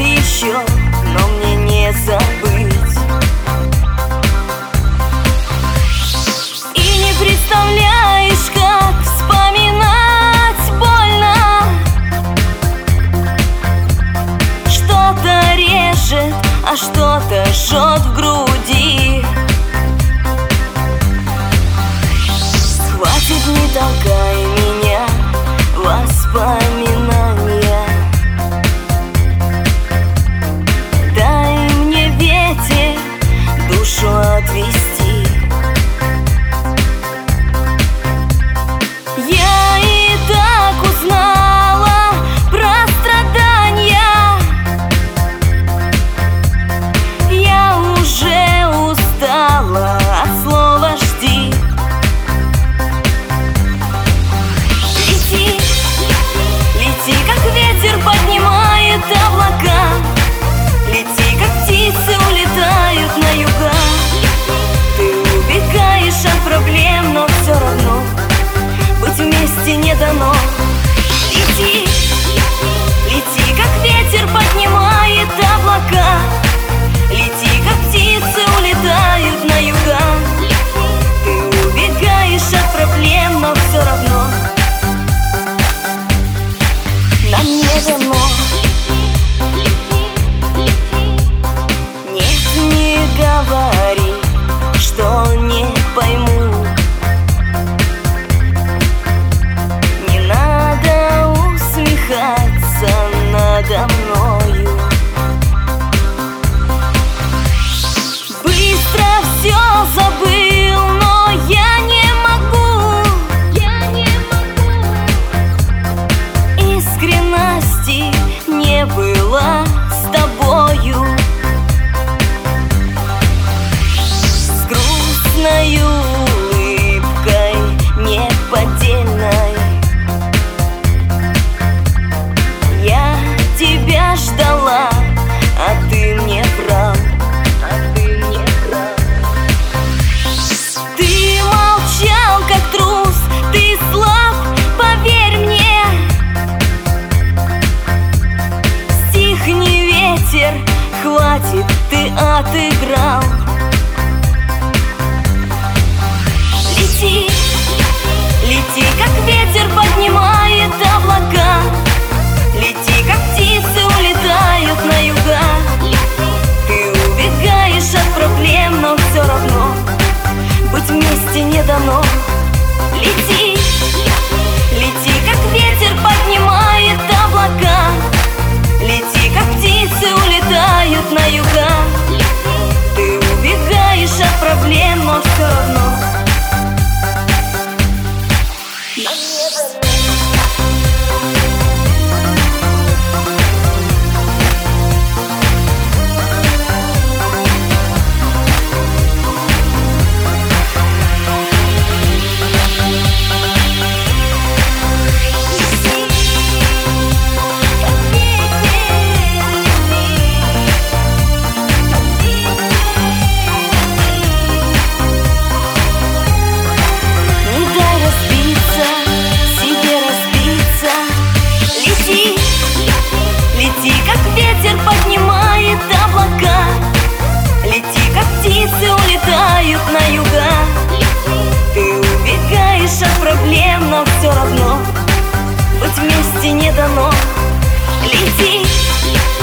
еще, но мне не забыть. И не представляешь, как вспоминать больно. Что-то режет, а что-то жжет в груди. Хватит, не толкай меня, воспоминания. Дай мне ветер душу отвести. Я и так узнала про страдания. Я уже устала от слова «жди». Лети, лети, как ветер поднимает облака. Лети, как птицы улетают на юга. Ты убегаешь от проблем, но все равно быть вместе не дано. Лети, лети, как ветер поднимает облака. Лети, как птицы улетают на юга. Ты убегаешь от проблем, но все равно нам не дано. Нет, не говори, что не пойму. Не надо усмехаться надо мною. Быстро все забыл, но я не могу. Искренности не было с тобою. С грустной улыбкой неподдельной я тебя ждала, а ты мне врал. Ты молчал, как трус, ты слаб, поверь мне. Стихни, ветер, хватит, ты отыграл. Лети, лети, как ветер поднимает облака. Лети, как птицы улетают на юга. Ты убегаешь от проблем, но все равно быть вместе не дано. Лети, лети, как ветер поднимает облака. Лети, как птицы улетают на юга. Ты убегаешь от проблем, но все равно нам не дано. Лети, как ветер поднимает облака. Лети, как птицы улетают на юга. Ты убегаешь от проблем, но все равно быть вместе не дано. Лети,